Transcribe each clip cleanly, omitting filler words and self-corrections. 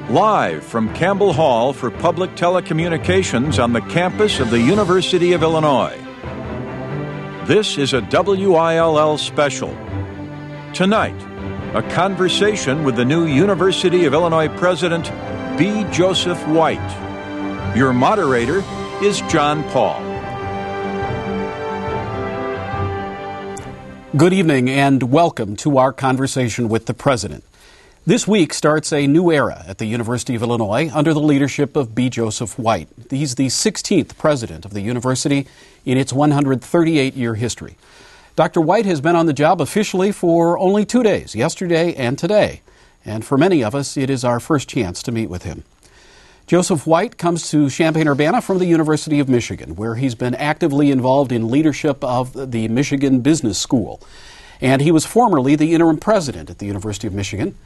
Live from Campbell Hall for Public Telecommunications on the campus of the University of Illinois. This is a WILL special. Tonight, a conversation with the new University of Illinois President, B. Joseph White. Your moderator is John Paul. Good evening and welcome to our conversation with the President. This week starts a new era at the University of Illinois under the leadership of B. Joseph White. He's the 16th president of the university in its 138-year history. Dr. White has been on the job officially for only 2 days, yesterday and today. And for many of us, it is our first chance to meet with him. Joseph White comes to Champaign-Urbana from the University of Michigan, where he's been actively involved in leadership of the Michigan Business School. And he was formerly the interim president at the University of Michigan.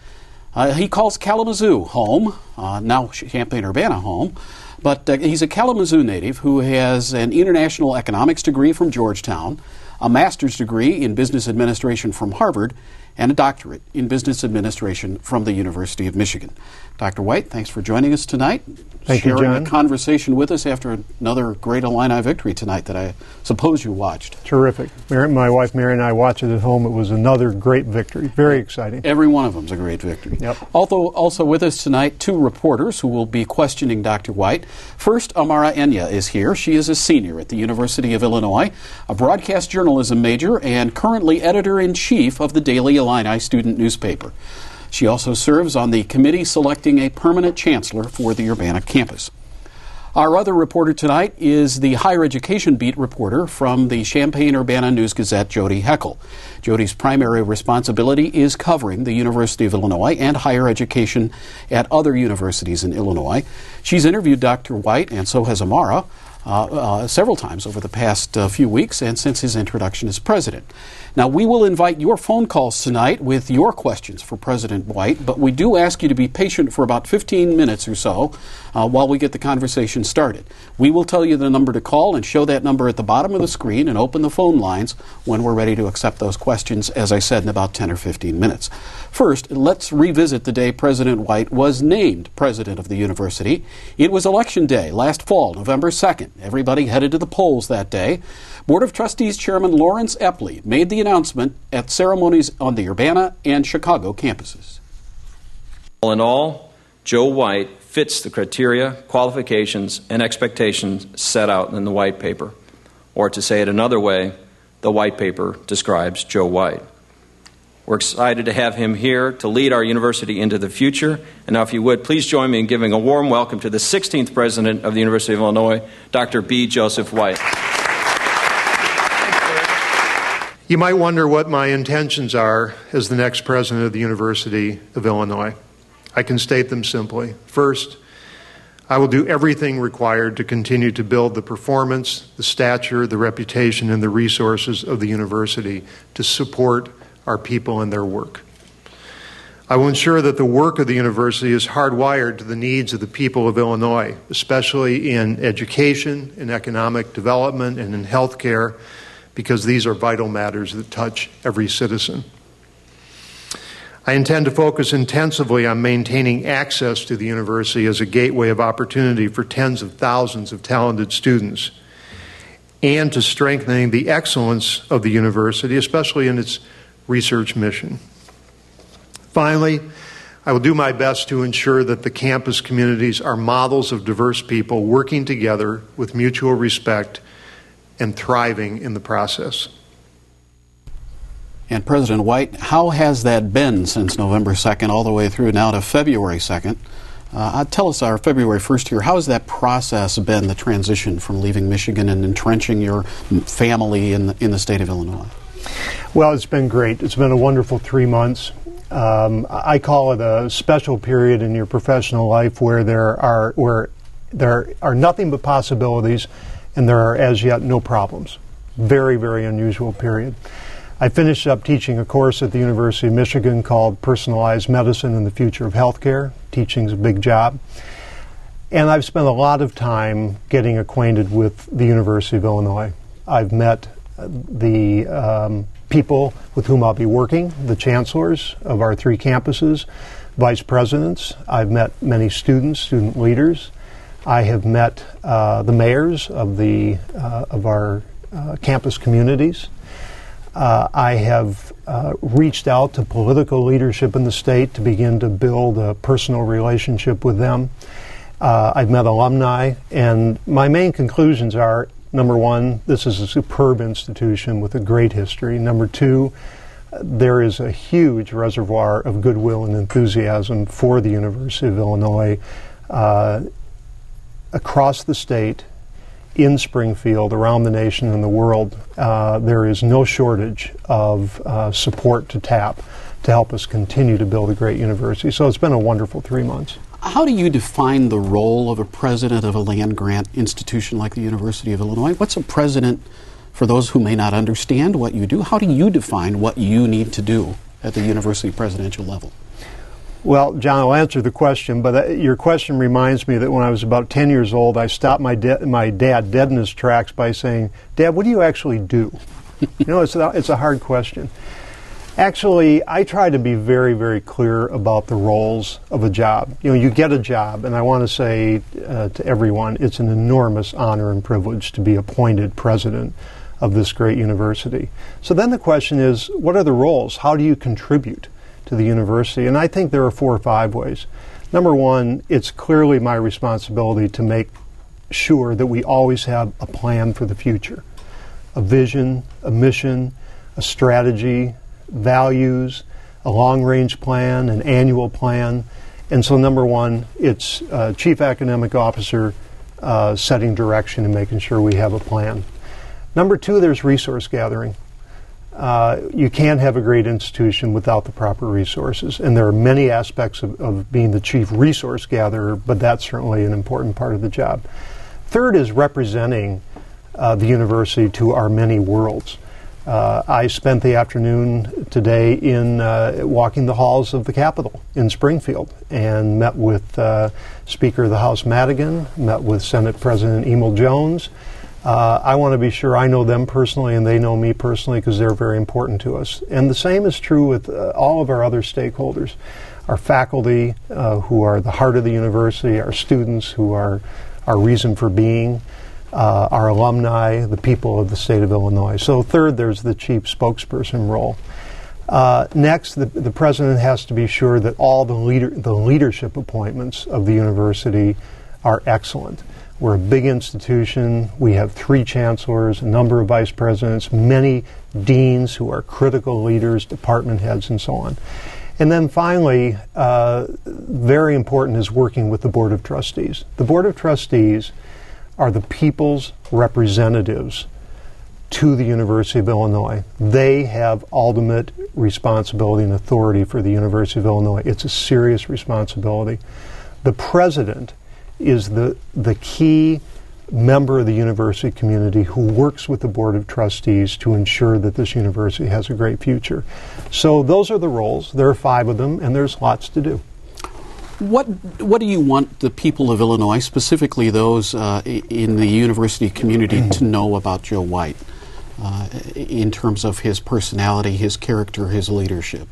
He calls Kalamazoo home, now Champaign-Urbana home, but he's a Kalamazoo native who has an international economics degree from Georgetown, a master's degree in business administration from Harvard, and a doctorate in business administration from the University of Michigan. Dr. White, thanks for joining us tonight. Thank you, John. Sharing a conversation with us after another great Illini victory tonight that I suppose you watched. Terrific. My wife Mary and I watched it at home. It was another great victory. Very exciting. Every one of them's a great victory. Yep. Also with us tonight, two reporters who will be questioning Dr. White. First, Amara Enya is here. She is a senior at the University of Illinois, a broadcast journalism major, and currently editor-in-chief of the Daily Illini student newspaper. She also serves on the committee selecting a permanent chancellor for the Urbana campus. Our other reporter tonight is the higher education beat reporter from the Champaign-Urbana News-Gazette, Jody Heckel. Jody's primary responsibility is covering the University of Illinois and higher education at other universities in Illinois. She's interviewed Dr. White, and so has Amara, several times over the past few weeks and since his introduction as president. Now, we will invite your phone calls tonight with your questions for President White, but we do ask you to be patient for about 15 minutes or so while we get the conversation started. We will tell you the number to call and show that number at the bottom of the screen and open the phone lines when we're ready to accept those questions, as I said, in about 10 or 15 minutes. First, let's revisit the day President White was named president of the university. It was Election Day last fall, November 2nd. Everybody headed to the polls that day. Board of Trustees Chairman Lawrence Epley made the announcement at ceremonies on the Urbana and Chicago campuses. All in all, Joe White fits the criteria, qualifications, and expectations set out in the White Paper. Or to say it another way, the White Paper describes Joe White. We're excited to have him here to lead our university into the future. And now, if you would, please join me in giving a warm welcome to the 16th President of the University of Illinois, Dr. B. Joseph White. You might wonder what my intentions are as the next president of the University of Illinois. I can state them simply. First, I will do everything required to continue to build the performance, the stature, the reputation, and the resources of the university to support our people and their work. I will ensure that the work of the university is hardwired to the needs of the people of Illinois, especially in education, in economic development, and in healthcare, because these are vital matters that touch every citizen. I intend to focus intensively on maintaining access to the university as a gateway of opportunity for tens of thousands of talented students, and to strengthening the excellence of the university, especially in its research mission. Finally, I will do my best to ensure that the campus communities are models of diverse people working together with mutual respect and thriving in the process. And President White, how has that been since November 2nd all the way through now to February 2nd? Tell us, our February 1st here, how has that process been, the transition from leaving Michigan and entrenching your family in the state of Illinois? Well, it's been great. It's been a wonderful 3 months. I call it a special period in your professional life where there are nothing but possibilities and there are as yet no problems. Very, very unusual period. I finished up teaching a course at the University of Michigan called Personalized Medicine and the Future of Healthcare. Teaching's a big job. And I've spent a lot of time getting acquainted with the University of Illinois. I've met the people with whom I'll be working, the chancellors of our 3 campuses, vice presidents. I've met many students, student leaders. I have met the mayors of our campus communities. I have reached out to political leadership in the state to begin to build a personal relationship with them. I've met alumni, and my main conclusions are, number one, this is a superb institution with a great history. Number two, there is a huge reservoir of goodwill and enthusiasm for the University of Illinois across the state, in Springfield, around the nation and the world. There is no shortage of support to tap to help us continue to build a great university. So it's been a wonderful 3 months. How do you define the role of a president of a land-grant institution like the University of Illinois? What's a president, for those who may not understand what you do, how do you define what you need to do at the university presidential level? Well, John, I'll answer the question, but your question reminds me that when I was about 10 years old, I stopped my dad dead in his tracks by saying, "Dad, what do you actually do?" You know, it's a hard question. Actually, I try to be very, very clear about the roles of a job. You know, you get a job, and I want to say to everyone, it's an enormous honor and privilege to be appointed president of this great university. So then the question is, what are the roles? How do you contribute to the university? And I think there are 4 or 5 ways. Number one, it's clearly my responsibility to make sure that we always have a plan for the future, a vision, a mission, a strategy, values, a long-range plan, an annual plan. And so number one, it's Chief Academic Officer setting direction and making sure we have a plan. Number two, there's resource gathering. You can't have a great institution without the proper resources. And there are many aspects of being the chief resource gatherer, but that's certainly an important part of the job. Third is representing the university to our many worlds. I spent the afternoon today in walking the halls of the Capitol in Springfield and met with Speaker of the House Madigan, met with Senate President Emil Jones. I want to be sure I know them personally and they know me personally because they're very important to us. And the same is true with all of our other stakeholders, our faculty who are the heart of the university, our students who are our reason for being, our alumni, the people of the state of Illinois. So third, there's the chief spokesperson role. Next, the president has to be sure that all the leadership appointments of the university are excellent. We're a big institution. We have 3 chancellors, a number of vice presidents, many deans who are critical leaders, department heads, and so on. And then finally, very important is working with the Board of Trustees. The Board of Trustees are the people's representatives to the University of Illinois. They have ultimate responsibility and authority for the University of Illinois. It's a serious responsibility. The president is the key member of the university community who works with the Board of Trustees to ensure that this university has a great future. So those are the roles. There are 5 of them, and there's lots to do. What do you want the people of Illinois, specifically those in the university community, to know about Joe White in terms of his personality, his character, his leadership?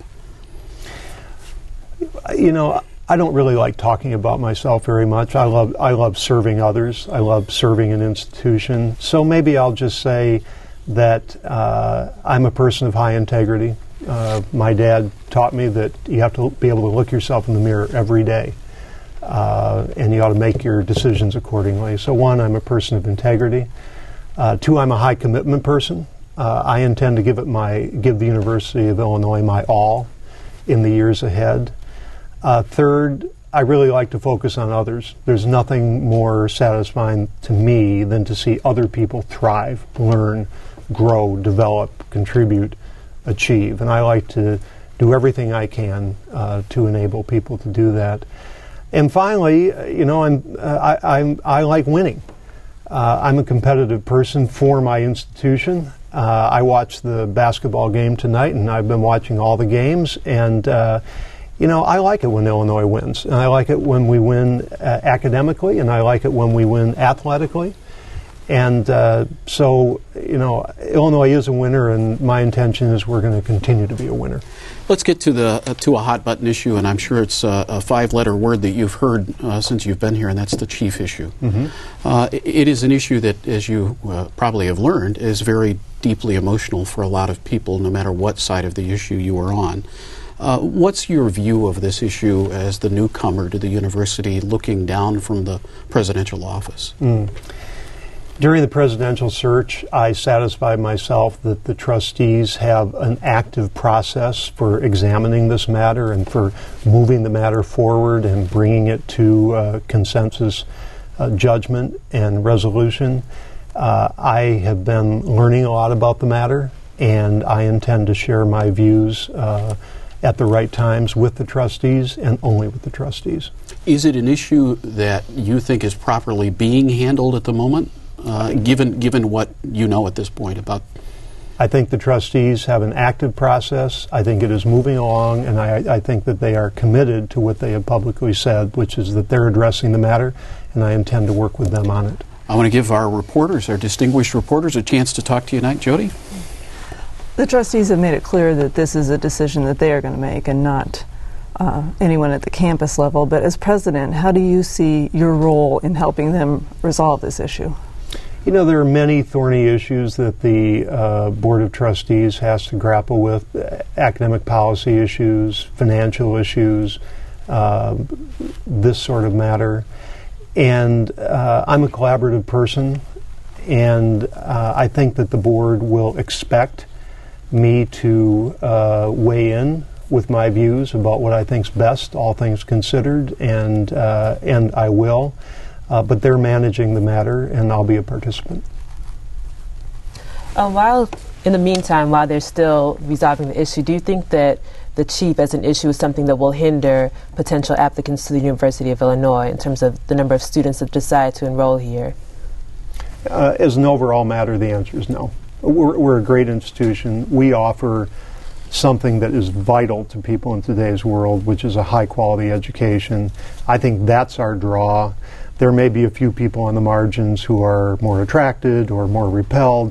You know, I don't really like talking about myself very much. I love serving others. I love serving an institution. So maybe I'll just say that I'm a person of high integrity. My dad taught me that you have to be able to look yourself in the mirror every day, and you ought to make your decisions accordingly. So 1, I'm a person of integrity. 2, I'm a high commitment person. I intend to give the University of Illinois my all in the years ahead. Third, I really like to focus on others. There's nothing more satisfying to me than to see other people thrive, learn, grow, develop, contribute, achieve. And I like to do everything I can to enable people to do that. And finally, you know, I like winning. I'm a competitive person for my institution. I watched the basketball game tonight, and I've been watching all the games. And you know, I like it when Illinois wins, and I like it when we win academically, and I like it when we win athletically. And so, Illinois is a winner, and my intention is we're going to continue to be a winner. Let's get to a hot button issue, and I'm sure it's a five-letter word that you've heard since you've been here, and that's the chief issue. It is an issue that, as you probably have learned, is very deeply emotional for a lot of people, no matter what side of the issue you are on. What's your view of this issue as the newcomer to the university, looking down from the presidential office? During the presidential search, I satisfied myself that the trustees have an active process for examining this matter and for moving the matter forward and bringing it to consensus judgment and resolution. I have been learning a lot about the matter, and I intend to share my views at the right times with the trustees and only with the trustees. Is it an issue that you think is properly being handled at the moment? Given what you know at this point about? I think the trustees have an active process. I think it is moving along, and I think that they are committed to what they have publicly said, which is that they're addressing the matter, and I intend to work with them on it. I want to give our reporters, our distinguished reporters, a chance to talk to you tonight. Jody? The trustees have made it clear that this is a decision that they are going to make and not anyone at the campus level. But as president, how do you see your role in helping them resolve this issue? There are many thorny issues that the Board of Trustees has to grapple with, academic policy issues, financial issues, this sort of matter. And I'm a collaborative person, and I think that the board will expect me to weigh in with my views about what I think's best, all things considered, and I will. But they're managing the matter, and I'll be a participant. In the meantime, while they're still resolving the issue, do you think that the chief as an issue is something that will hinder potential applicants to the University of Illinois in terms of the number of students that decide to enroll here? As an overall matter, the answer is no. We're a great institution. We offer something that is vital to people in today's world, which is a high-quality education. I think that's our draw. There may be a few people on the margins who are more attracted or more repelled,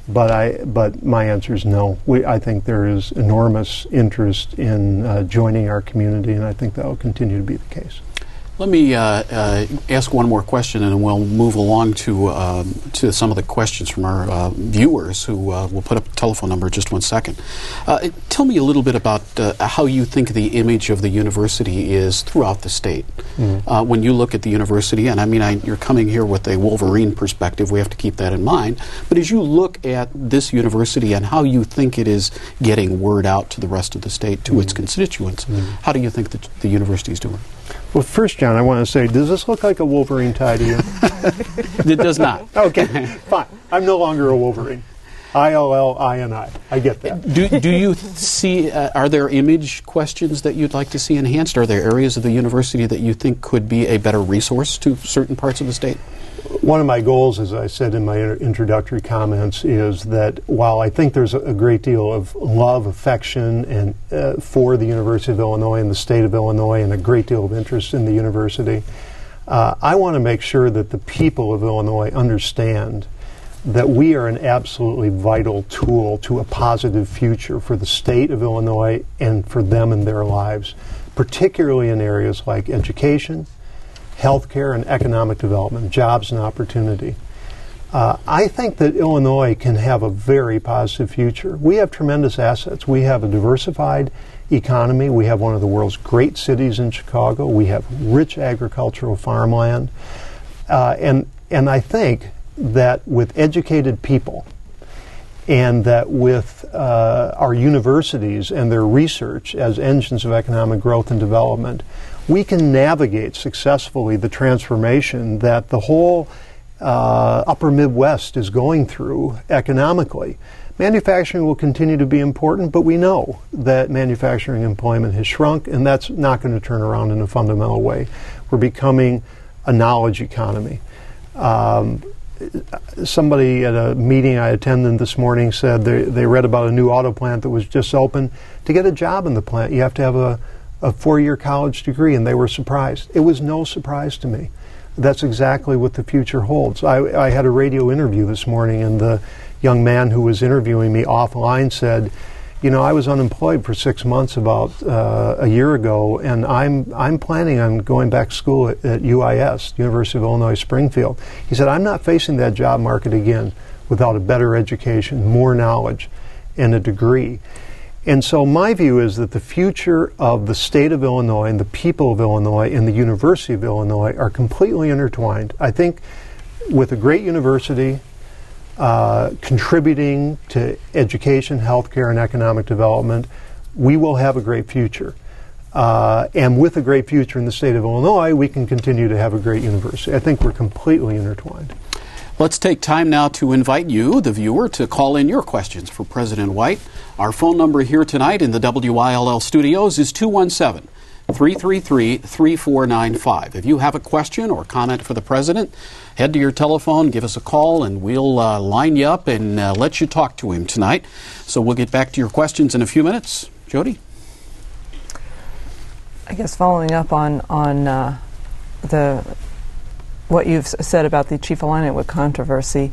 but my answer is no. I think there is enormous interest in joining our community, and I think that will continue to be the case. Let me ask one more question, and we'll move along to some of the questions from our viewers, who will put up a telephone number in just 1 second. Tell me a little bit about how you think the image of the university is throughout the state. When you look at the university, and you're coming here with a Wolverine perspective, we have to keep that in mind, but as you look at this university and how you think it is getting word out to the rest of the state, to its constituents, how do you think that the university is doing? Well, first, John, I want to say, does this look like a Wolverine tie to you? It does not. Okay, fine. I'm no longer a Wolverine. ILLINI. I get that. Do you see, are there image questions that you'd like to see enhanced? Are there areas of the university that you think could be a better resource to certain parts of the state? One of my goals, as I said in my introductory comments, is that while I think there's a great deal of love, affection, and for the University of Illinois and the state of Illinois, and a great deal of interest in the university, I want to make sure that the people of Illinois understand that we are an absolutely vital tool to a positive future for the state of Illinois and for them in their lives, particularly in areas like education, healthcare, and economic development, jobs and opportunity. I think that Illinois can have a very positive future. We have tremendous assets. We have a diversified economy. We have one of the world's great cities in Chicago. We have rich agricultural farmland. And I think that with educated people, and that with our universities and their research as engines of economic growth and development, we can navigate successfully the transformation that the whole upper Midwest is going through economically. Manufacturing will continue to be important, but we know that manufacturing employment has shrunk, and that's not going to turn around in a fundamental way. We're becoming a knowledge economy. Somebody at a meeting I attended this morning said they read about a new auto plant that was just opened. To get a job in the plant, you have to have a 4-year college degree, and they were surprised. It was no surprise to me. That's exactly what the future holds. I had a radio interview this morning, and the young man who was interviewing me offline said, you know, I was unemployed for 6 months about a year ago, and I'm planning on going back to school at UIS, University of Illinois Springfield. He said, I'm not facing that job market again without a better education, more knowledge, and a degree. And so my view is that the future of the state of Illinois and the people of Illinois and the University of Illinois are completely intertwined. I think with a great university, contributing to education, healthcare, and economic development, we will have a great future. And with a great future in the state of Illinois, we can continue to have a great university. I think we're completely intertwined. Let's take time now to invite you, the viewer, to call in your questions for President White. Our phone number here tonight in the WILL studios is 217-333-3495. If you have a question or comment for the President, head to your telephone, give us a call, and we'll line you up and let you talk to him tonight. So we'll get back to your questions in a few minutes. Jody? I guess following up on what you've said about the Chief Illiniwek controversy,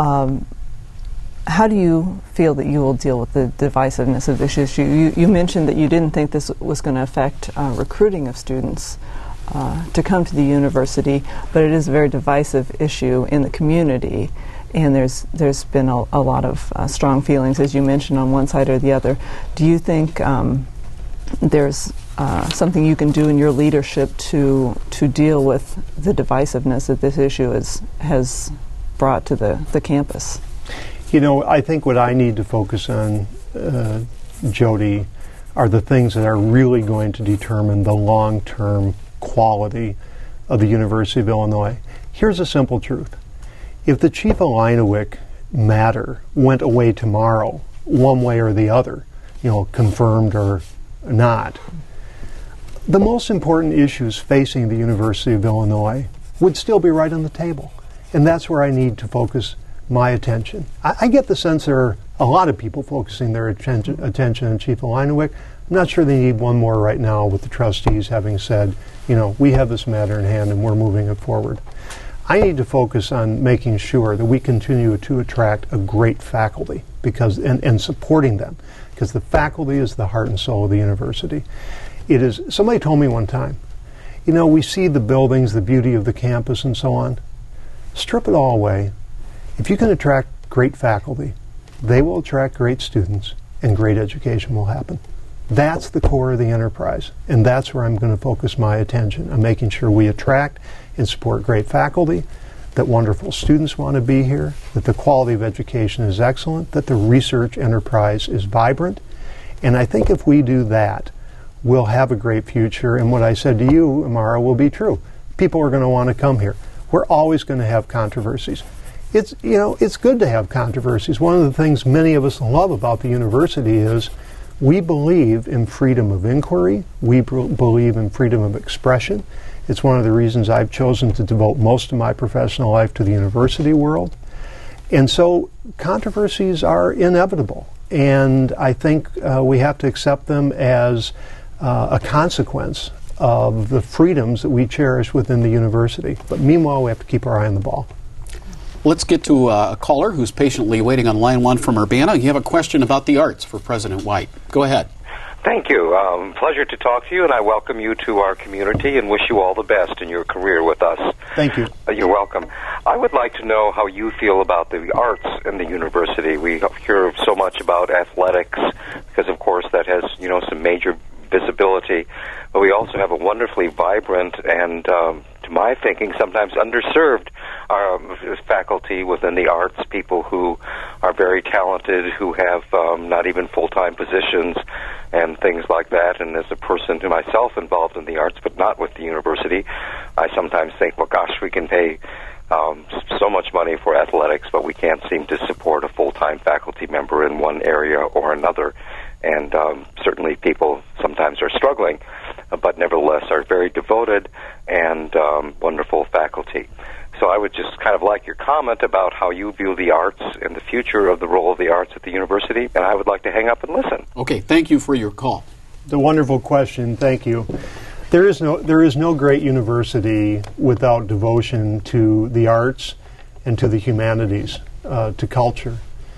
how do you feel that you will deal with the divisiveness of this issue? You mentioned that you didn't think this was going to affect recruiting of students to come to the university, but it is a very divisive issue in the community, and there's been a lot of strong feelings, as you mentioned, on one side or the other. Do you think there's something you can do in your leadership to deal with the divisiveness that this issue has brought to the campus? You know, I think what I need to focus on, Jody, are the things that are really going to determine the long-term quality of the University of Illinois. Here's a simple truth. If the Chief Illiniwek matter went away tomorrow, one way or the other, you know, confirmed or not, the most important issues facing the University of Illinois would still be right on the table. And that's where I need to focus my attention. I get the sense there are a lot of people focusing their attention on Chief Illiniwek. I'm not sure they need one more right now with the trustees having said, you know, we have this matter in hand and we're moving it forward. I need to focus on making sure that we continue to attract a great faculty and supporting them, because the faculty is the heart and soul of the university. Somebody told me one time, you know, we see the buildings, the beauty of the campus and so on. Strip it all away. If you can attract great faculty, they will attract great students, and great education will happen. That's the core of the enterprise, and that's where I'm going to focus my attention. I'm making sure we attract and support great faculty, that wonderful students want to be here, that the quality of education is excellent, that the research enterprise is vibrant. And I think if we do that, we'll have a great future, and what I said to you, Amara, will be true. People are going to want to come here. We're always going to have controversies. It's good to have controversies. One of the things many of us love about the university is we believe in freedom of inquiry. We believe in freedom of expression. It's one of the reasons I've chosen to devote most of my professional life to the university world. And so controversies are inevitable. And I think we have to accept them as a consequence of the freedoms that we cherish within the university. But meanwhile, we have to keep our eye on the ball. Let's get to a caller who's patiently waiting on line one from Urbana. You have a question about the arts for President White. Go ahead. Thank you. Pleasure to talk to you, and I welcome you to our community and wish you all the best in your career with us. Thank you. You're welcome. I would like to know how you feel about the arts in the university. We hear so much about athletics because, of course, that has, you know, some major visibility, but we also have a wonderfully vibrant and, to my thinking, sometimes underserved faculty within the arts, people who are very talented, who have not even full-time positions and things like that. And as a person to myself involved in the arts, but not with the university, I sometimes think, well, gosh, we can pay so much money for athletics, but we can't seem to support a full-time faculty member in one area or another. And certainly people sometimes are struggling, but nevertheless are very devoted and wonderful faculty. So I would just kind of like your comment about how you view the arts and the future of the role of the arts at the university, and I would like to hang up and listen. Okay, thank you for your call. It's a wonderful question. Thank you. There is no great university without devotion to the arts and to the humanities, to culture.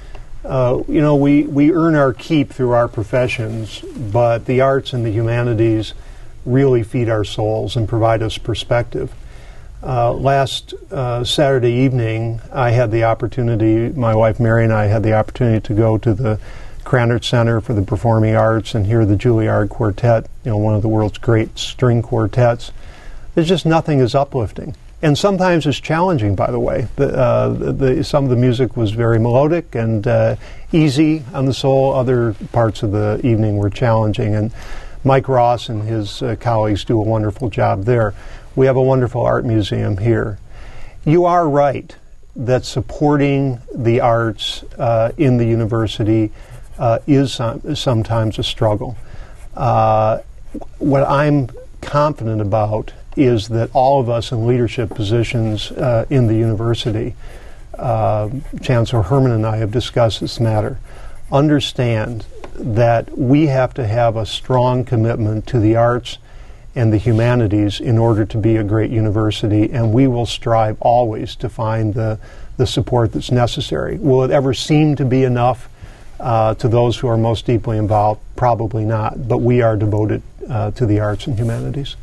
We earn our keep through our professions, but the arts and the humanities really feed our souls and provide us perspective. Last Saturday evening, I had the opportunity, my wife Mary and I had the opportunity to go to the Krannert Center for the Performing Arts and hear the Juilliard Quartet, one of the world's great string quartets. There's just nothing as uplifting. And sometimes it's challenging, by the way. Some of the music was very melodic and easy on the soul. Other parts of the evening were challenging. And Mike Ross and his colleagues do a wonderful job there. We have a wonderful art museum here. You are right that supporting the arts in the university is sometimes a struggle. What I'm confident about is that all of us in leadership positions in the university, Chancellor Herman and I have discussed this matter, understand that we have to have a strong commitment to the arts and the humanities in order to be a great university, and we will strive always to find the support that's necessary. Will it ever seem to be enough to those who are most deeply involved? Probably not, but we are devoted to the arts and humanities.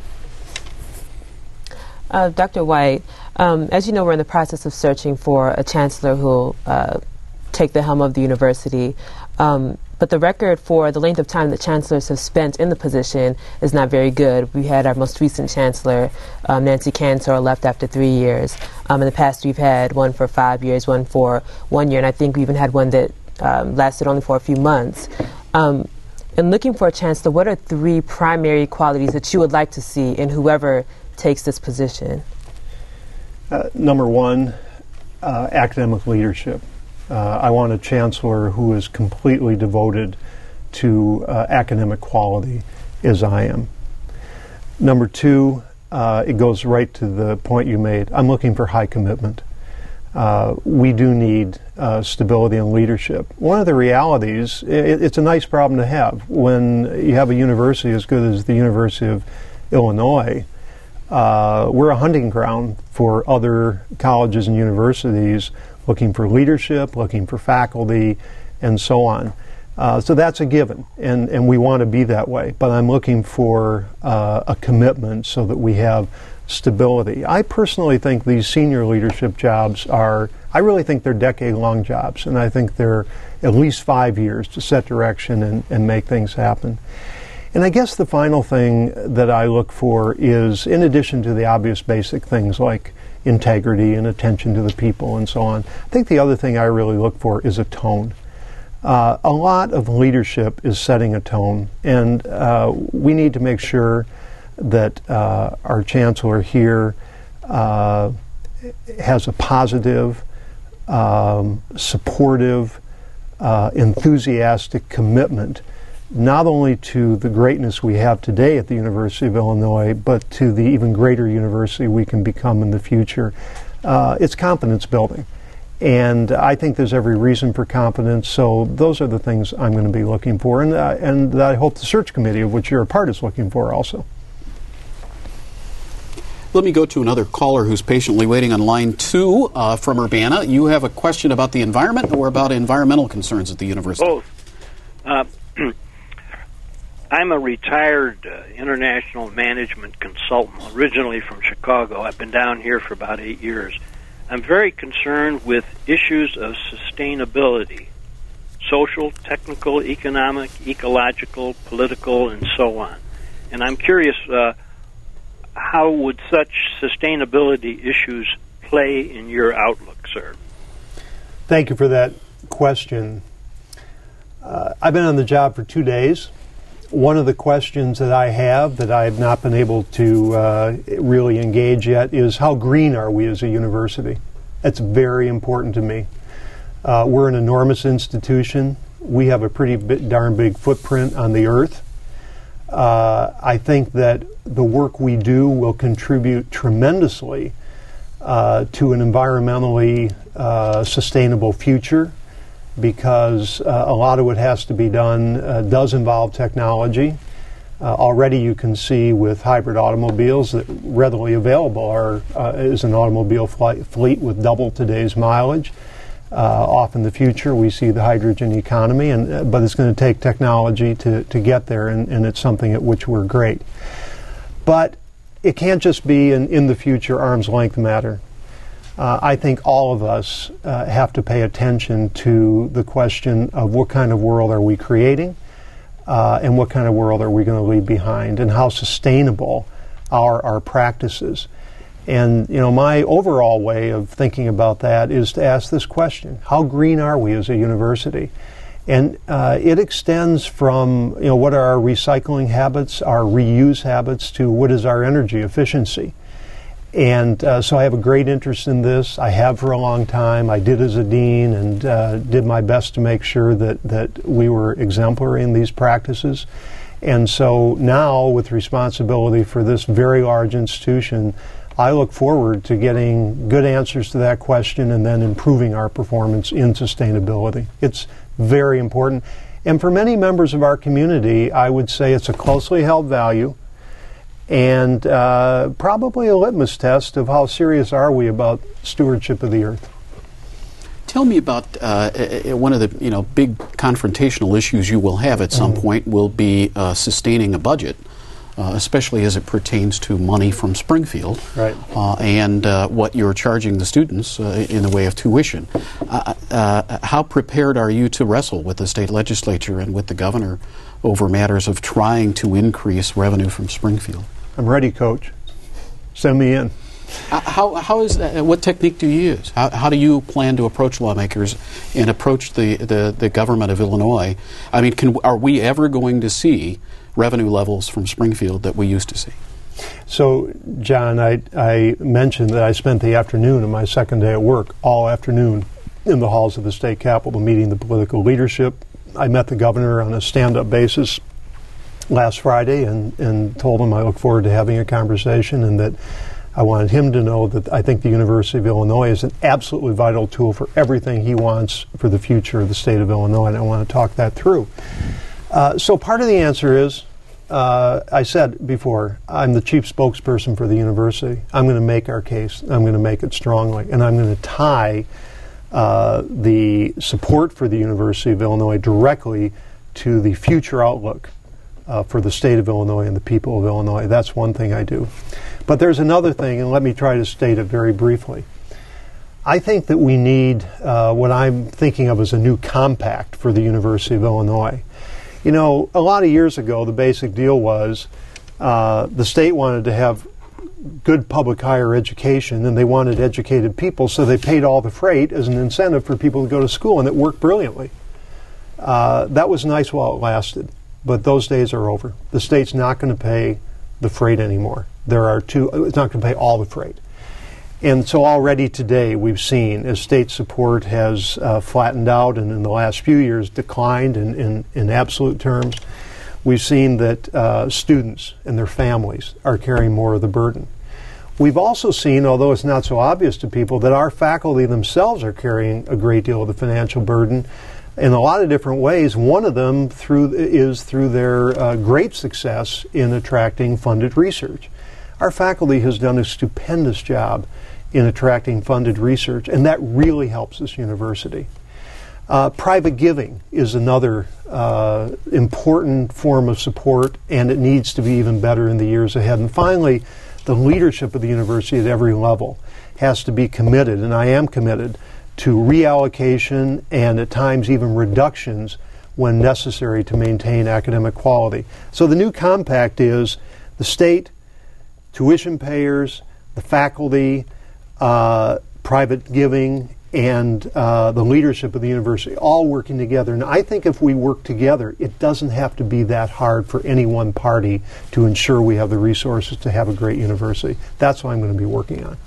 Dr. White, as you know, we're in the process of searching for a chancellor who will take the helm of the university. But the record for the length of time that chancellors have spent in the position is not very good. We had our most recent chancellor, Nancy Cantor, left after 3 years. In the past, we've had one for 5 years, one for 1 year, and I think we even had one that lasted only for a few months. In looking for a chancellor, what are 3 primary qualities that you would like to see in whoever takes this position? Number 1, academic leadership. I want a chancellor who is completely devoted to academic quality, as I am. Number 2, it goes right to the point you made. I'm looking for high commitment. We do need stability and leadership. One of the realities, it's a nice problem to have when you have a university as good as the University of Illinois. We're a hunting ground for other colleges and universities looking for leadership, looking for faculty, and so on. So that's a given, and we want to be that way. But I'm looking for a commitment so that we have stability. I personally think these senior leadership jobs I really think they're decade-long jobs, and I think they're at least 5 years to set direction and make things happen. And I guess the final thing that I look for is, in addition to the obvious basic things like integrity and attention to the people and so on, I think the other thing I really look for is a tone. A lot of leadership is setting a tone, and we need to make sure that our chancellor here has a positive, supportive, enthusiastic commitment not only to the greatness we have today at the University of Illinois, but to the even greater university we can become in the future. It's confidence building. And I think there's every reason for confidence, so those are the things I'm going to be looking for, and I hope the search committee, of which you're a part, is looking for also. Let me go to another caller who's patiently waiting on line 2 from Urbana. You have a question about the environment or about environmental concerns at the university? Both. I'm a retired international management consultant, originally from Chicago. I've been down here for about 8 years. I'm very concerned with issues of sustainability, social, technical, economic, ecological, political, and so on. And I'm curious, how would such sustainability issues play in your outlook, sir? Thank you for that question. I've been on the job for 2 days. One of the questions that I have that I have not been able to really engage yet is how green are we as a university? That's very important to me. We're an enormous institution. We have a pretty darn big footprint on the earth. I think that the work we do will contribute tremendously to an environmentally sustainable future, because a lot of what has to be done does involve technology. Already you can see with hybrid automobiles that readily available is an automobile fleet with double today's mileage. Off in the future we see the hydrogen economy, but it's going to take technology to get there, and it's something at which we're great. But it can't just be in the future arm's length matter. I think all of us have to pay attention to the question of what kind of world are we creating, and what kind of world are we going to leave behind, and how sustainable are our practices. And my overall way of thinking about that is to ask this question: how green are we as a university? And it extends from what are our recycling habits, our reuse habits, to what is our energy efficiency. And so I have a great interest in this. I have for a long time. I did as a dean, and did my best to make sure that we were exemplary in these practices. And so now, with responsibility for this very large institution, I look forward to getting good answers to that question and then improving our performance in sustainability. It's very important. And for many members of our community, I would say it's a closely held value, and probably a litmus test of how serious are we about stewardship of the earth. Tell me about one of the big confrontational issues you will have at some point will be sustaining a budget, especially as it pertains to money from Springfield, right. And what you're charging the students in the way of tuition. How prepared are you to wrestle with the state legislature and with the governor over matters of trying to increase revenue from Springfield? I'm ready, Coach. Send me in. How is that? What technique do you use? How do you plan to approach lawmakers and approach the government of Illinois? I mean, are we ever going to see revenue levels from Springfield that we used to see? So, John, I mentioned that I spent the afternoon of my second day at work, all afternoon, in the halls of the state capitol meeting the political leadership. I met the governor on a stand-up basis last Friday and told him I look forward to having a conversation, and that I wanted him to know that I think the University of Illinois is an absolutely vital tool for everything he wants for the future of the state of Illinois, and I want to talk that through. So part of the answer is, I said before, I'm the chief spokesperson for the university. I'm going to make our case. I'm going to make it strongly, and I'm going to tie the support for the University of Illinois directly to the future outlook for the state of Illinois and the people of Illinois. That's one thing I do. But there's another thing, and let me try to state it very briefly. I think that we need what I'm thinking of as a new compact for the University of Illinois. A lot of years ago, the basic deal was the state wanted to have good public higher education, and they wanted educated people, so they paid all the freight as an incentive for people to go to school, and it worked brilliantly. That was nice while it lasted, but those days are over. The state's not going to pay the freight anymore. It's not going to pay all the freight. And so already today we've seen as state support has flattened out and in the last few years declined in absolute terms, we've seen that students and their families are carrying more of the burden. We've also seen, although it's not so obvious to people, that our faculty themselves are carrying a great deal of the financial burden in a lot of different ways. One of them is through their great success in attracting funded research. Our faculty has done a stupendous job in attracting funded research, and that really helps this university. Private giving is another important form of support, and it needs to be even better in the years ahead. And finally, the leadership of the university at every level has to be committed, and I am committed, to reallocation and at times even reductions when necessary to maintain academic quality. So the new compact is the state, tuition payers, the faculty, private giving, and the leadership of the university all working together. And I think if we work together, it doesn't have to be that hard for any one party to ensure we have the resources to have a great university. That's what I'm going to be working on.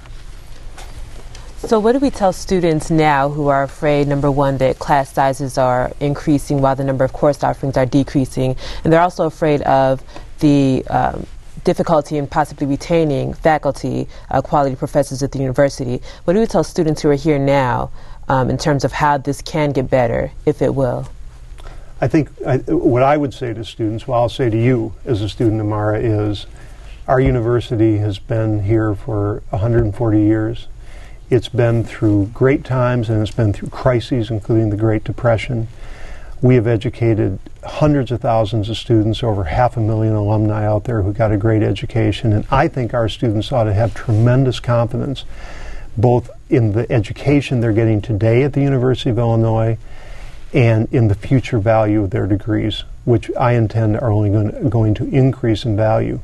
So what do we tell students now who are afraid, number one, that class sizes are increasing while the number of course offerings are decreasing, and they're also afraid of the difficulty in possibly retaining faculty, quality professors at the university? What do we tell students who are here now in terms of how this can get better, if it will? I think what I would say to students, what I'll say to you as a student, Amara, is our university has been here for 140 years. It's been through great times and it's been through crises, including the Great Depression. We have educated hundreds of thousands of students, over 500,000 alumni out there who got a great education, and I think our students ought to have tremendous confidence both in the education they're getting today at the University of Illinois and in the future value of their degrees, which I intend are only going to increase in value.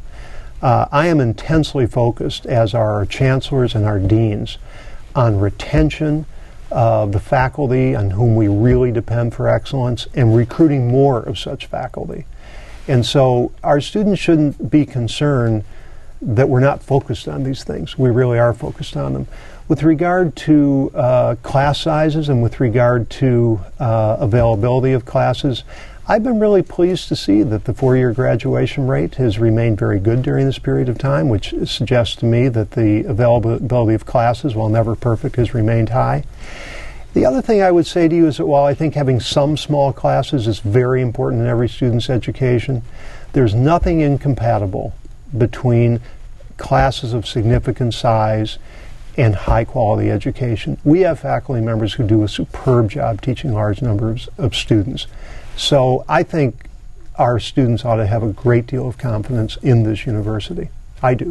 I am intensely focused, as are our chancellors and our deans, on retention of the faculty on whom we really depend for excellence and recruiting more of such faculty. And so our students shouldn't be concerned that we're not focused on these things. We really are focused on them. With regard to class sizes and with regard to availability of classes, I've been really pleased to see that the four-year graduation rate has remained very good during this period of time, which suggests to me that the availability of classes, while never perfect, has remained high. The other thing I would say to you is that while I think having some small classes is very important in every student's education, there's nothing incompatible between classes of significant size and high-quality education. We have faculty members who do a superb job teaching large numbers of students. So I think our students ought to have a great deal of confidence in this university. I do.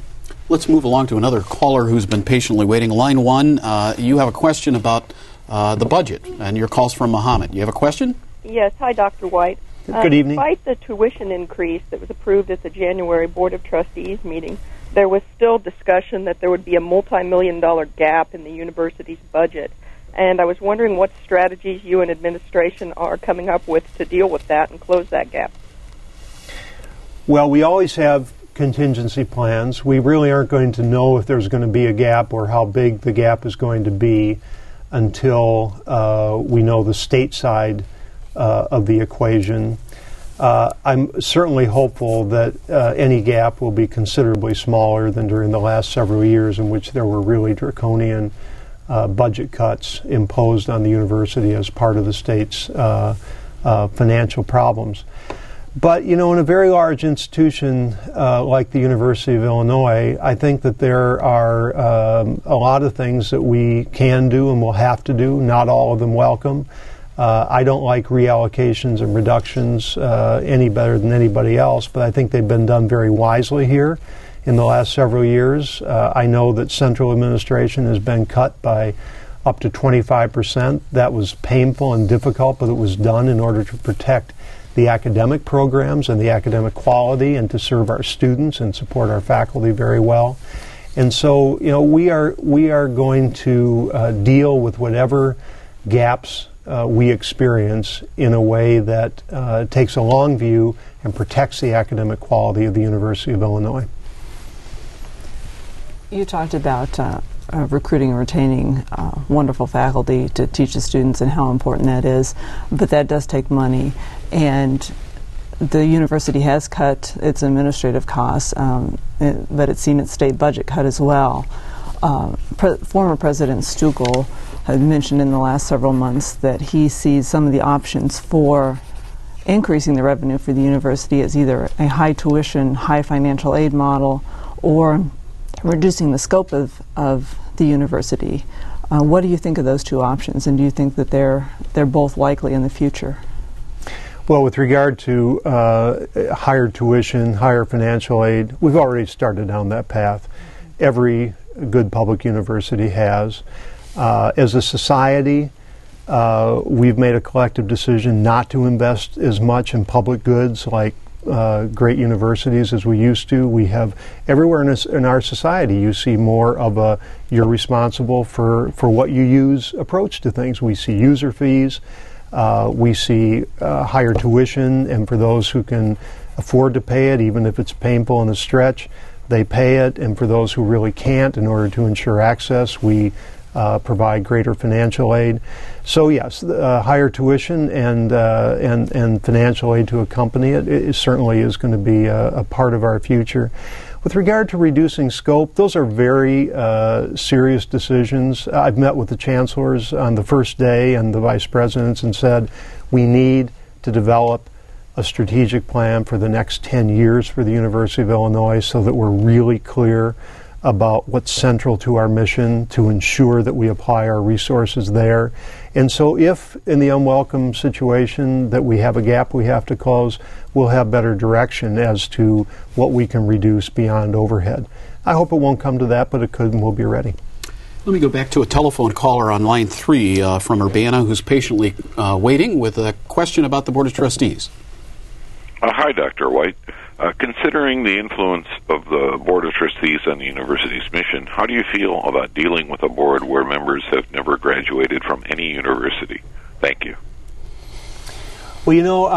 Let's move along to another caller who's been patiently waiting. Line 1, you have a question about the budget, and your call's from Muhammad. You have a question? Yes. Hi, Dr. White. Good evening. Despite the tuition increase that was approved at the January Board of Trustees meeting, there was still discussion that there would be a multi-million-dollar gap in the university's budget. And I was wondering what strategies you and administration are coming up with to deal with that and close that gap. Well, we always have contingency plans. We really aren't going to know if there's going to be a gap or how big the gap is going to be until we know the state side of the equation. I'm certainly hopeful that any gap will be considerably smaller than during the last several years in which there were really draconian budget cuts imposed on the university as part of the state's financial problems. But, you know, in a very large institution like the University of Illinois, I think that there are a lot of things that we can do and will have to do, not all of them welcome. I don't like reallocations and reductions any better than anybody else, but I think they've been done very wisely here in the last several years. I know that central administration has been cut by up to 25%. That was painful and difficult, but it was done in order to protect the academic programs and the academic quality and to serve our students and support our faculty very well. And so, you know, we are going to deal with whatever gaps we experience in a way that takes a long view and protects the academic quality of the University of Illinois. You talked about recruiting and retaining wonderful faculty to teach the students and how important that is, but that does take money, and the university has cut its administrative costs, but it's seen its state budget cut as well. Former President Stuckel had mentioned in the last several months that he sees some of the options for increasing the revenue for the university as either a high tuition, high financial aid model, or reducing the scope of the university. What do you think of those two options, and do you think that they're both likely in the future? Well, with regard to higher tuition, higher financial aid, we've already started down that path. Every good public university has. As a society, we've made a collective decision not to invest as much in public goods like great universities as we used to. We have everywhere in our society you see more of a you're responsible for what you use approach to things. We see user fees, we see higher tuition, and for those who can afford to pay it, even if it's painful and a stretch, they pay it, and for those who really can't, in order to ensure access, we provide greater financial aid. So yes, higher tuition and financial aid to accompany it certainly is going to be a part of our future. With regard to reducing scope, those are very serious decisions. I've met with the chancellors on the first day and the vice presidents and said we need to develop a strategic plan for the next 10 years for the University of Illinois so that we're really clear about what's central to our mission to ensure that we apply our resources there. And so if in the unwelcome situation that we have a gap we have to close, we'll have better direction as to what we can reduce beyond overhead. I hope it won't come to that, but it could, and we'll be ready. Let me go back to a telephone caller on line 3 from Urbana who's patiently waiting with a question about the Board of Trustees. Hi, Dr. White. Considering the influence of the Board of Trustees on the university's mission, how do you feel about dealing with a board where members have never graduated from any university? Thank you. Well, you know,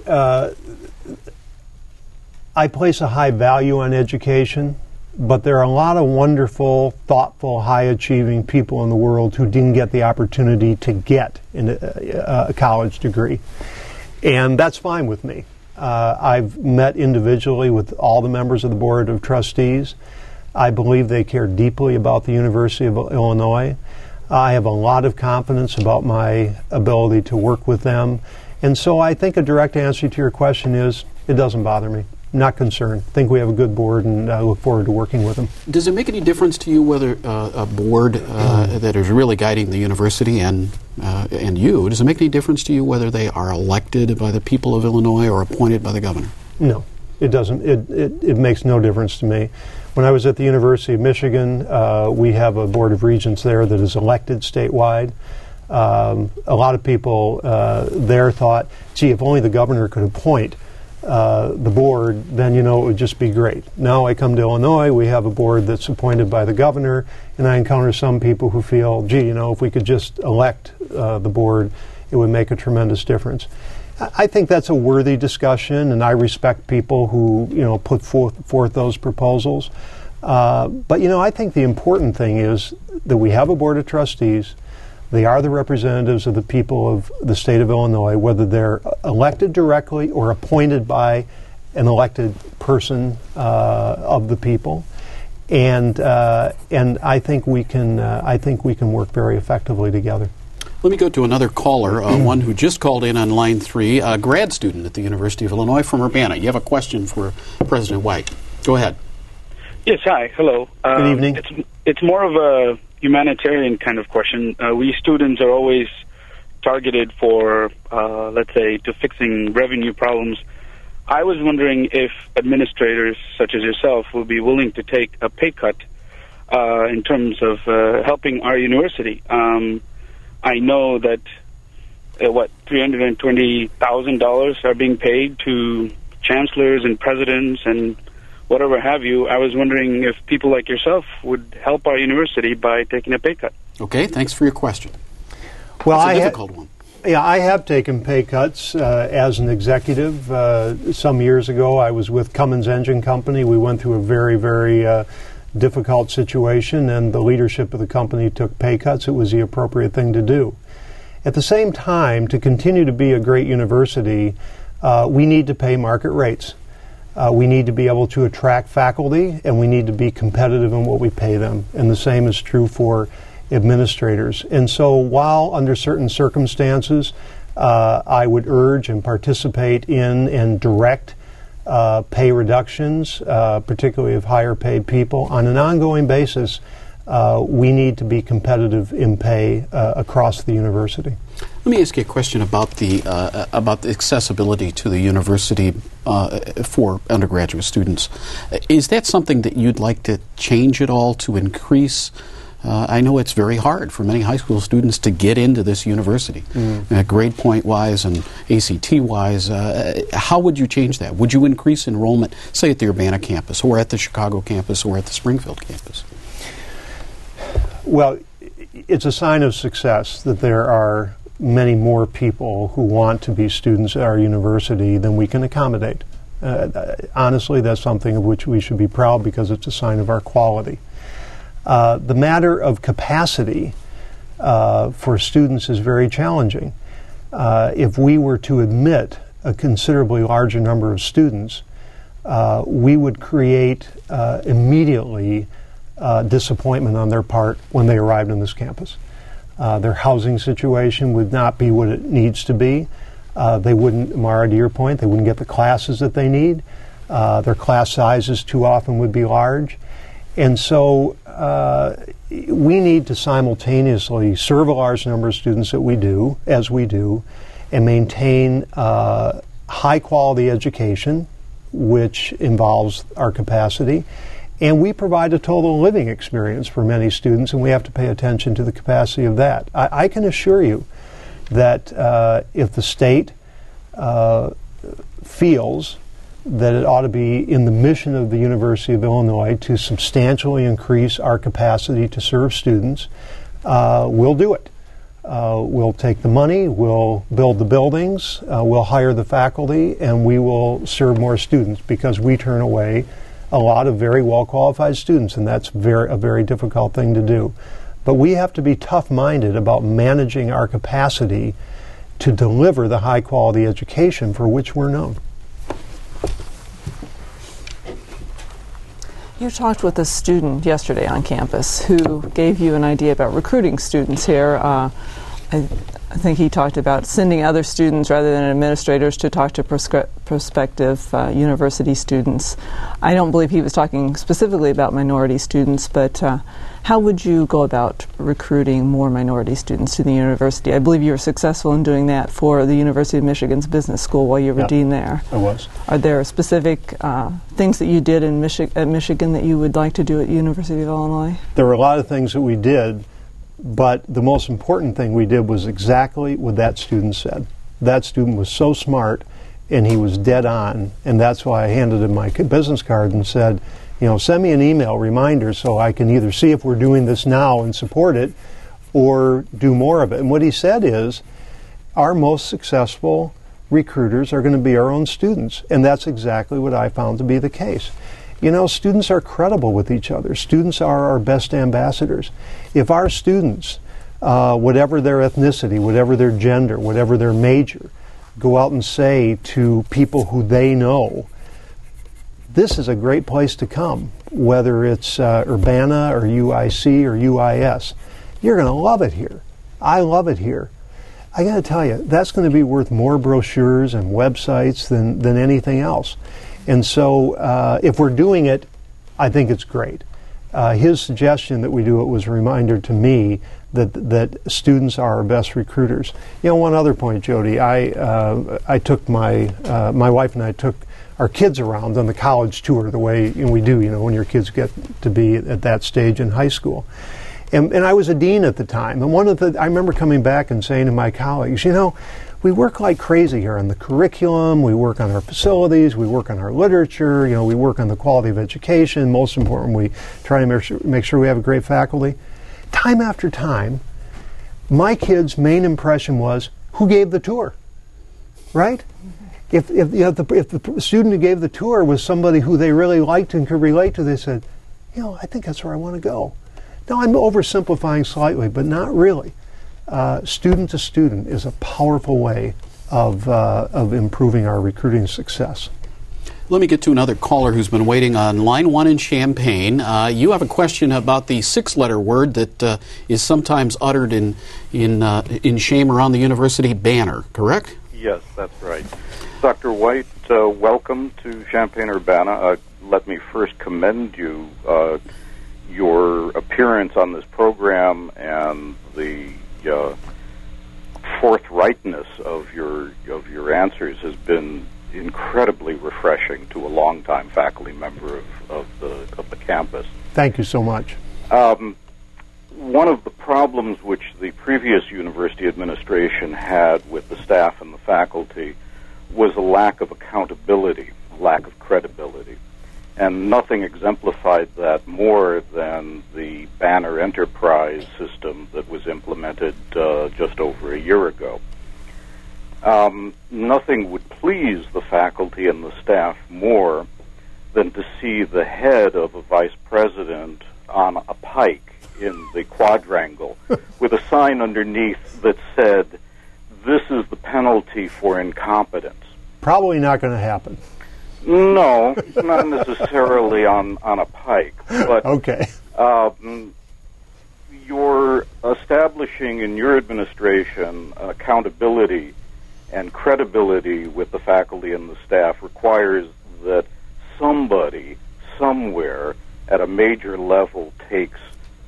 I place a high value on education, but there are a lot of wonderful, thoughtful, high-achieving people in the world who didn't get the opportunity to get a college degree. And that's fine with me. I've met individually with all the members of the Board of Trustees. I believe they care deeply about the University of Illinois. I have a lot of confidence about my ability to work with them. And so I think a direct answer to your question is, it doesn't bother me. I'm not concerned. I think we have a good board, and I look forward to working with them. Does it make any difference to you whether a board that is really guiding the university and you, does it make any difference to you whether they are elected by the people of Illinois or appointed by the governor? No, it doesn't. It makes no difference to me. When I was at the University of Michigan, we have a Board of Regents there that is elected statewide. A lot of people there thought, gee, if only the governor could appoint the board, then, it would just be great. Now I come to Illinois, we have a board that's appointed by the governor, and I encounter some people who feel, gee, if we could just elect the board, it would make a tremendous difference. I think that's a worthy discussion, and I respect people who, put forth those proposals. But, I think the important thing is that we have a Board of Trustees. They are the representatives of the people of the state of Illinois, whether they're elected directly or appointed by an elected person of the people, and I think we can work very effectively together. Let me go to another caller, one who just called in on line 3, a grad student at the University of Illinois from Urbana. You have a question for President White. Go ahead. Yes, hi, hello. Good evening. It's more of a humanitarian kind of question. We students are always targeted for, let's say, to fixing revenue problems. I was wondering if administrators such as yourself would be willing to take a pay cut in terms of helping our university. I know that, $320,000 are being paid to chancellors and presidents and whatever have you. I was wondering if people like yourself would help our university by taking a pay cut. Okay, thanks for your question. Well, it's a difficult one. Yeah, I have taken pay cuts as an executive. Some years ago, I was with Cummins Engine Company. We went through a very, very difficult situation, and the leadership of the company took pay cuts. It was the appropriate thing to do. At the same time, to continue to be a great university, we need to pay market rates. We need to be able to attract faculty, and we need to be competitive in what we pay them. And the same is true for administrators. And so while under certain circumstances, I would urge and participate in and direct pay reductions, particularly of higher paid people, on an ongoing basis, we need to be competitive in pay across the university. Let me ask you a question about the accessibility to the university for undergraduate students. Is that something that you'd like to change at all to increase? I know it's very hard for many high school students to get into this university, grade point-wise and ACT-wise. How would you change that? Would you increase enrollment, say, at the Urbana campus or at the Chicago campus or at the Springfield campus? Well, it's a sign of success that there are many more people who want to be students at our university than we can accommodate. Honestly, that's something of which we should be proud because it's a sign of our quality. The matter of capacity for students is very challenging. If we were to admit a considerably larger number of students, we would create immediately disappointment on their part when they arrived on this campus. Their housing situation would not be what it needs to be. They wouldn't, Mara, to your point, they wouldn't get the classes that they need. Their class sizes too often would be large. And so we need to simultaneously serve a large number of students as we do, and maintain high-quality education, which involves our capacity. And we provide a total living experience for many students, and we have to pay attention to the capacity of that. I can assure you that if the state feels that it ought to be in the mission of the University of Illinois to substantially increase our capacity to serve students, we'll do it. We'll take the money, we'll build the buildings, we'll hire the faculty, and we will serve more students, because we turn away a lot of very well-qualified students, and that's a very difficult thing to do. But we have to be tough-minded about managing our capacity to deliver the high-quality education for which we're known. You talked with a student yesterday on campus who gave you an idea about recruiting students here. I think he talked about sending other students rather than administrators to talk to prospective university students. I don't believe he was talking specifically about minority students, but how would you go about recruiting more minority students to the university? I believe you were successful in doing that for the University of Michigan's Business School while you were dean there. I was. Are there specific things that you did at Michigan that you would like to do at the University of Illinois? There were a lot of things that we did, but the most important thing we did was exactly what that student said. That student was so smart, and he was dead on, and that's why I handed him my business card and said, send me an email reminder so I can either see if we're doing this now and support it, or do more of it. And what he said is, our most successful recruiters are going to be our own students, and that's exactly what I found to be the case. Students are credible with each other. Students are our best ambassadors. If our students, whatever their ethnicity, whatever their gender, whatever their major, go out and say to people who they know, this is a great place to come, whether it's Urbana or UIC or UIS, you're going to love it here. I love it here. I got to tell you, that's going to be worth more brochures and websites than anything else. And so if we're doing it, I think it's great. His suggestion that we do it was a reminder to me that students are our best recruiters. One other point, Jody, I took my wife and I took our kids around on the college tour the way we do, when your kids get to be at that stage in high school. And I was a dean at the time. And I remember coming back and saying to my colleagues, we work like crazy here on the curriculum, we work on our facilities, we work on our literature, we work on the quality of education. Most important, we try to make sure we have a great faculty. Time after time, my kids' main impression was, who gave the tour, right? If the student who gave the tour was somebody who they really liked and could relate to, they said, I think that's where I want to go. Now, I'm oversimplifying slightly, but not really. Student to student is a powerful way of improving our recruiting success. Let me get to another caller who's been waiting on line 1 in Champaign. You have a question about the 6-letter word that is sometimes uttered in shame around the university, banner, correct? Yes, that's right. Dr. White, welcome to Champaign-Urbana. Let me first commend you, your appearance on this program and the forthrightness of your answers has been incredibly refreshing to a longtime faculty member of the campus. Thank you so much. One of the problems which the previous university administration had with the staff and the faculty was a lack of accountability, a lack of credibility. And nothing exemplified that more than the Banner Enterprise system that was implemented just over a year ago. Nothing would please the faculty and the staff more than to see the head of a vice president on a pike in the quadrangle with a sign underneath that said, "This is the penalty for incompetence." Probably not going to happen. No, not necessarily on a pike. But okay. You're establishing in your administration accountability And credibility with the faculty and the staff requires that somebody, somewhere, at a major level takes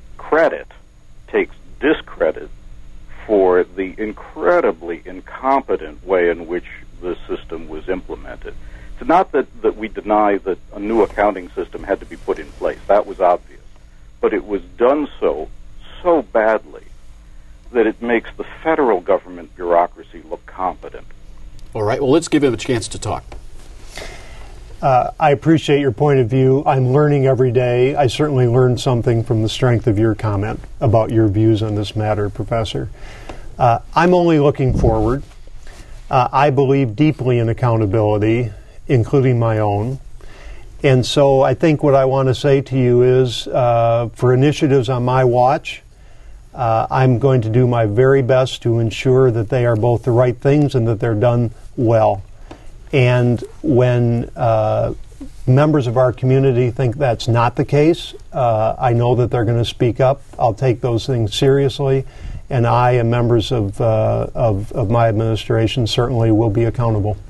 discredit for the incredibly incompetent way in which the system was implemented. It's not that we deny that a new accounting system had to be put in place. That was obvious. But it was done so badly that it makes the federal government bureaucracy look competent. All right, well, let's give him a chance to talk. I appreciate your point of view. I'm learning every day. I certainly learned something from the strength of your comment about your views on this matter, Professor. I'm only looking forward. I believe deeply in accountability, including my own. And so I think what I want to say to you is, for initiatives on my watch, I'm going to do my very best to ensure that they are both the right things and that they're done well. And when members of our community think that's not the case, I know that they're going to speak up. I'll take those things seriously, and I and members of my administration certainly will be accountable.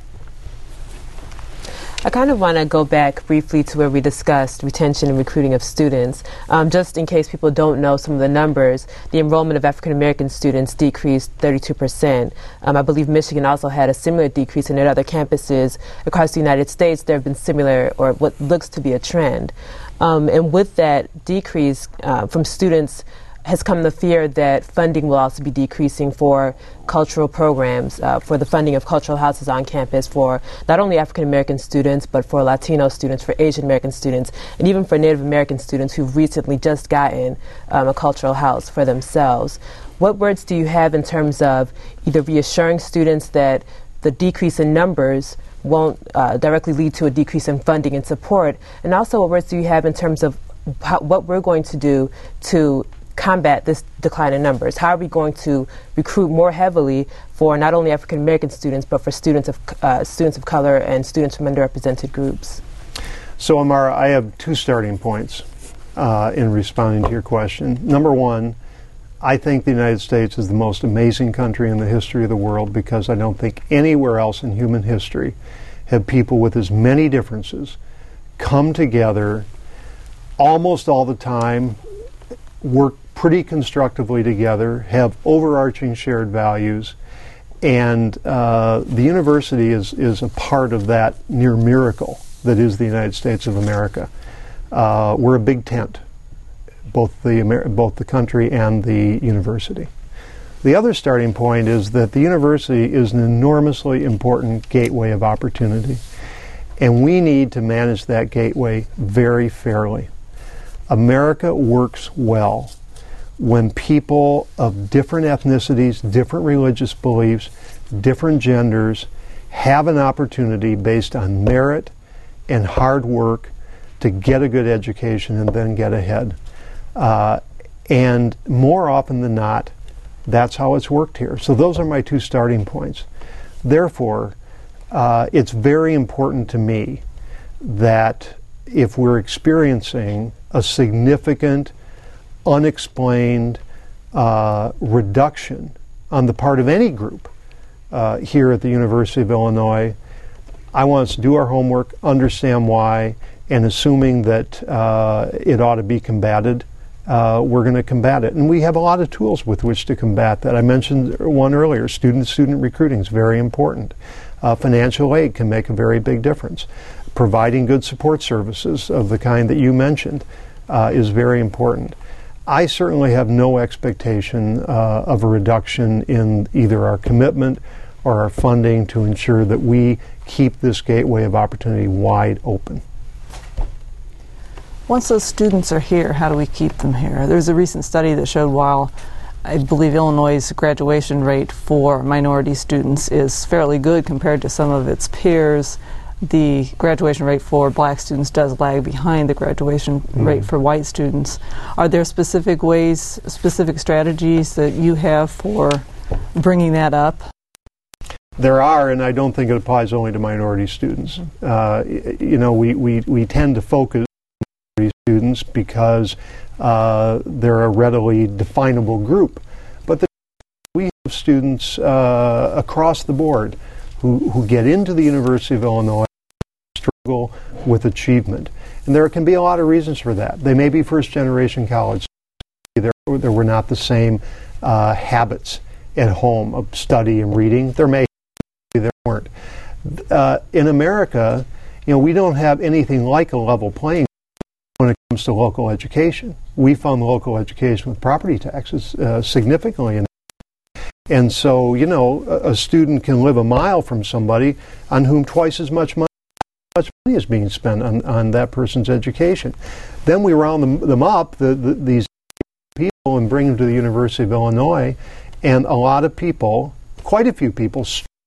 I kind of want to go back briefly to where we discussed retention and recruiting of students. Just in case people don't know some of the numbers, the enrollment of African American students decreased 32%. I believe Michigan also had a similar decrease, and at other campuses across the United States there have been similar, or what looks to be a trend. And with that decrease from students has come the fear that funding will also be decreasing for cultural programs, for the funding of cultural houses on campus for not only African American students, but for Latino students, for Asian American students, and even for Native American students who've recently just gotten a cultural house for themselves. What words do you have in terms of either reassuring students that the decrease in numbers won't directly lead to a decrease in funding and support, and also what words do you have in terms of what we're going to do to combat this decline in numbers? How are we going to recruit more heavily for not only African American students, but for students of color and students from underrepresented groups? So, Amara, I have two starting points in responding to your question. Number one, I think the United States is the most amazing country in the history of the world, because I don't think anywhere else in human history have people with as many differences come together almost all the time, work pretty constructively together, have overarching shared values, and the university is a part of that near miracle that is the United States of America. We're a big tent, both the country and the university. The other starting point is that the university is an enormously important gateway of opportunity, and we need to manage that gateway very fairly. America works well when people of different ethnicities, different religious beliefs, different genders have an opportunity based on merit and hard work to get a good education and then get ahead. And more often than not, that's how it's worked here. So those are my two starting points. Therefore, it's very important to me that if we're experiencing a significant unexplained reduction on the part of any group here at the University of Illinois, I want us to do our homework, understand why, and assuming that it ought to be combated, we're going to combat it. And we have a lot of tools with which to combat that. I mentioned one earlier. Student recruiting is very important. Financial aid can make a very big difference. Providing good support services of the kind that you mentioned is very important. I certainly have no expectation of a reduction in either our commitment or our funding to ensure that we keep this gateway of opportunity wide open. Once those students are here, how do we keep them here? There's a recent study that showed while I believe Illinois' graduation rate for minority students is fairly good compared to some of its peers, the graduation rate for black students does lag behind the graduation rate for white students. Are there specific ways, specific strategies that you have for bringing that up? There are, and I don't think it applies only to minority students. We tend to focus on minority students because they're a readily definable group. But we have students across the board who get into the University of Illinois struggle with achievement. And there can be a lot of reasons for that. They may be first-generation college. There were not the same habits at home of study and reading. There may be, there weren't. In America, we don't have anything like a level playing when it comes to local education. We fund local education with property taxes significantly. And so, a student can live a mile from somebody on whom twice as much money is being spent on that person's education. Then we round them up, these people, and bring them to the University of Illinois, and a lot of people, quite a few people,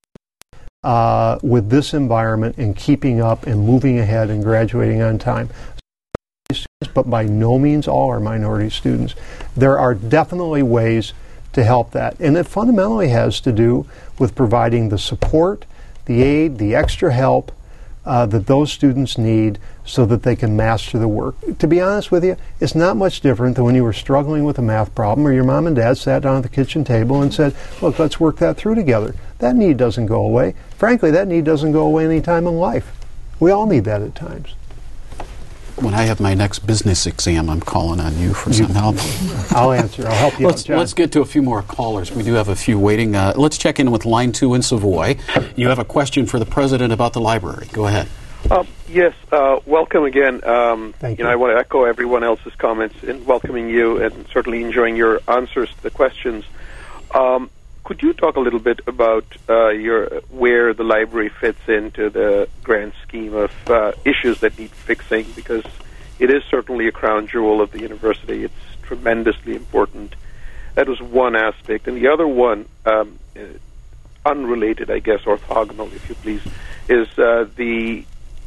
with this environment and keeping up and moving ahead and graduating on time. But by no means all are minority students. There are definitely ways to help that. And it fundamentally has to do with providing the support, the aid, the extra help that those students need so that they can master the work. To be honest with you, it's not much different than when you were struggling with a math problem or your mom and dad sat down at the kitchen table and said, look, let's work that through together. That need doesn't go away. Frankly, that need doesn't go away any time in life. We all need that at times. When I have my next business exam, I'm calling on you for some help. I'll answer. I'll help you out, John. Let's get to a few more callers. We do have a few waiting. Let's check in with line 2 in Savoy. You have a question for the president about the library. Go ahead. Yes, welcome again. Thank you. I want to echo everyone else's comments in welcoming you and certainly enjoying your answers to the questions. Could you talk a little bit about where the library fits into the grand scheme of issues that need fixing? Because it is certainly a crown jewel of the university. It's tremendously important. That was one aspect. And the other one, unrelated, I guess, orthogonal, if you please, is the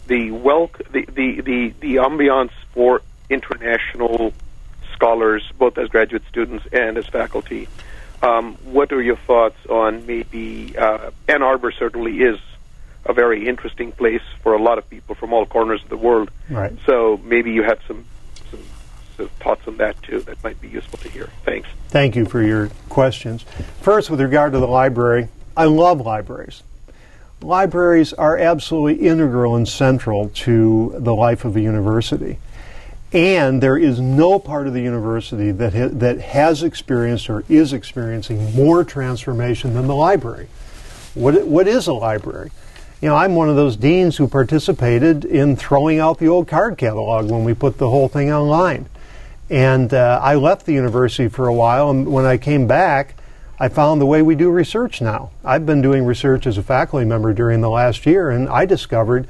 ambiance for international scholars, both as graduate students and as faculty. What are your thoughts on maybe Ann Arbor certainly is a very interesting place for a lot of people from all corners of the world. Right. So maybe you have some thoughts on that too that might be useful to hear. Thanks. Thank you for your questions. First, with regard to the library, I love libraries. Libraries are absolutely integral and central to the life of a university. And there is no part of the university that has experienced or is experiencing more transformation than the library. What is a library? I'm one of those deans who participated in throwing out the old card catalog when we put the whole thing online. And I left the university for a while, and when I came back, I found the way we do research now. I've been doing research as a faculty member during the last year, and I discovered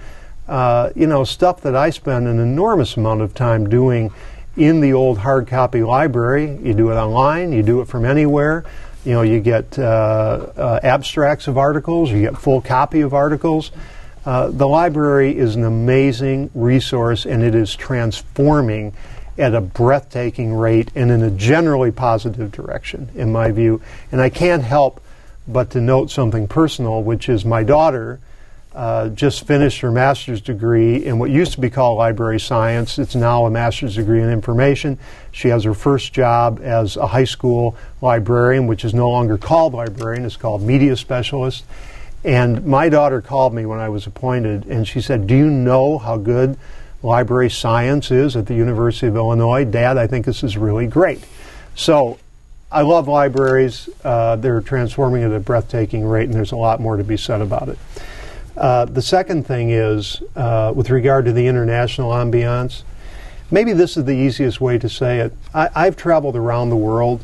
stuff that I spend an enormous amount of time doing in the old hard copy library. You do it online, you do it from anywhere. You get abstracts of articles, you get full copy of articles. The library is an amazing resource, and it is transforming at a breathtaking rate and in a generally positive direction, in my view. And I can't help but to note something personal, which is my daughter just finished her master's degree in what used to be called library science. It's now a master's degree in information. She has her first job as a high school librarian, which is no longer called librarian, it's called media specialist. And my daughter called me when I was appointed, and she said, do you know how good library science is at the University of Illinois? Dad, I think this is really great. So I love libraries. They're transforming at a breathtaking rate, and there's a lot more to be said about it. The second thing is, with regard to the international ambiance, maybe this is the easiest way to say it. I've traveled around the world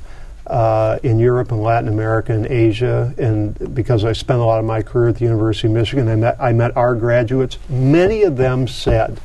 in Europe and Latin America and Asia, and because I spent a lot of my career at the University of Michigan, I met our graduates. Many of them said,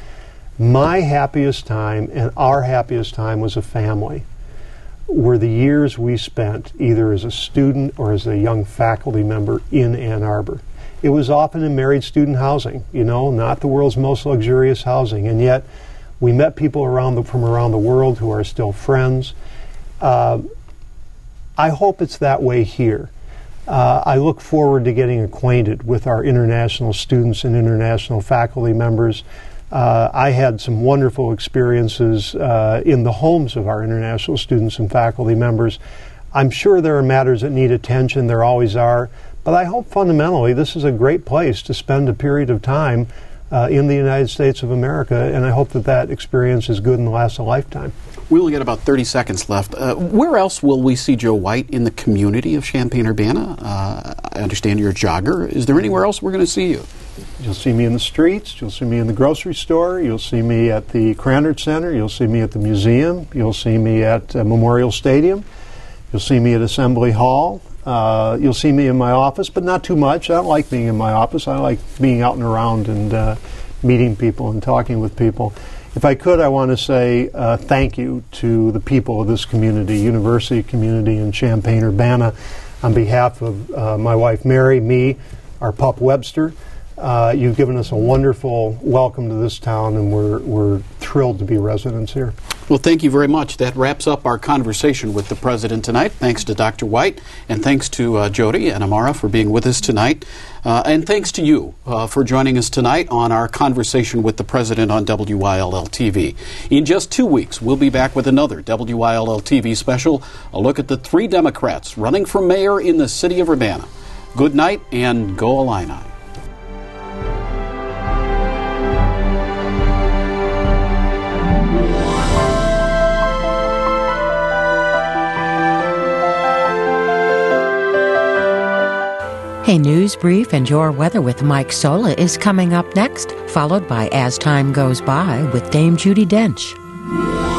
my happiest time and our happiest time was a family were the years we spent either as a student or as a young faculty member in Ann Arbor. It was often in married student housing, not the world's most luxurious housing, and yet we met people from around the world who are still friends. I hope it's that way here. I look forward to getting acquainted with our international students and international faculty members. I had some wonderful experiences in the homes of our international students and faculty members. I'm sure there are matters that need attention. There always are. But I hope fundamentally this is a great place to spend a period of time in the United States of America, and I hope that that experience is good and lasts a lifetime. We only got about 30 seconds left. Where else will we see Joe White in the community of Champaign-Urbana? I understand you're a jogger. Is there anywhere else we're going to see you? You'll see me in the streets. You'll see me in the grocery store. You'll see me at the Krannert Center. You'll see me at the museum. You'll see me at Memorial Stadium. You'll see me at Assembly Hall. You'll see me in my office, but not too much. I don't like being in my office. I like being out and around and meeting people and talking with people. If I could, I want to say thank you to the people of this community, university community in Champaign-Urbana, on behalf of my wife Mary, me, our pup Webster. You've given us a wonderful welcome to this town, and we're thrilled to be residents here. Well, thank you very much. That wraps up our conversation with the President tonight. Thanks to Dr. White, and thanks to Jody and Amara for being with us tonight. And thanks to you for joining us tonight on our conversation with the President on WYLL-TV. In just 2 weeks, we'll be back with another WYLL-TV special, a look at the 3 Democrats running for mayor in the city of Urbana. Good night, and go Illini. A news brief and your weather with Mike Sola is coming up next, followed by As Time Goes By with Dame Judi Dench.